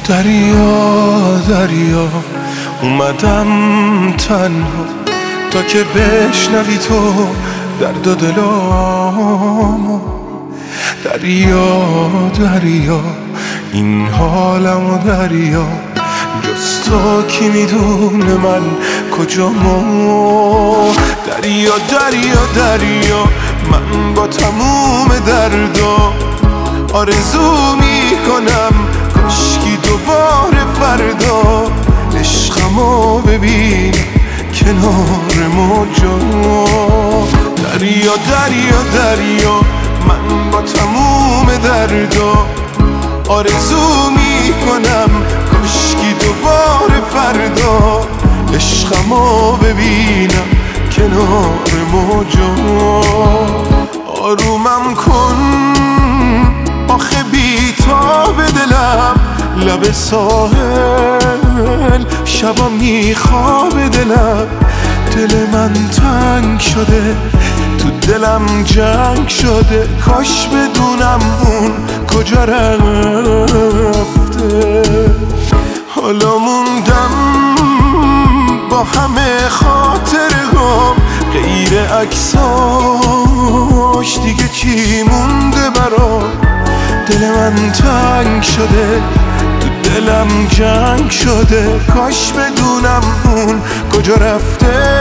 دریا دریا اومدم تنها تا که بشنوی تو درد و دلامو. دریا دریا این حالمو دریا، جز تو کی میدونه من کجامو. دریا دریا دریا من با تموم دردا آرزو میکنم کاشکی دوباره فردا عشقمو ببین کنار موجا. دریا دریا دریا من با تموم دردا آرزو میکنم کاشکی دوباره فردا عشقمو ببینم کنار موجا. آرومم کن آخه بی‌تاب دلم لب ساحل شبا میخواب دلم. دل من تنگ شده تو دلم جنگ شده، کاش بدونم اون کجا رفته. حالا موندم با همه خاطرهام، غیر عکساش دیگه چی مونده برام. دل من تنگ شده تو دلم جنگ شده، کاش بدونم اون کجا رفته.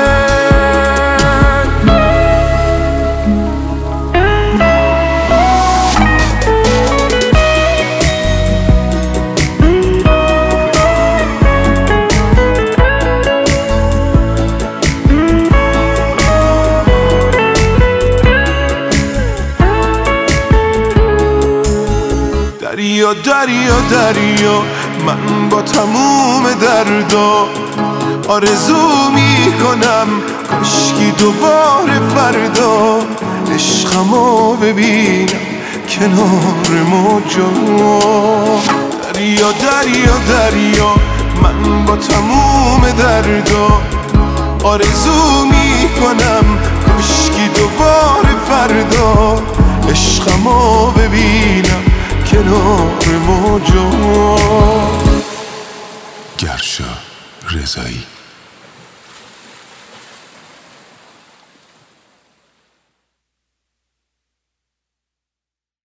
دریا دریا دریا من با تموم دردا آرزو میکنم کاشکی دوباره فردا عشقمو ببینم کنار موجا. دریا دریا دریا من با تموم دردا آرزو میکنم کاشکی دوباره فردا عشقمو ببینم کنار موجا. گرشا رضایی.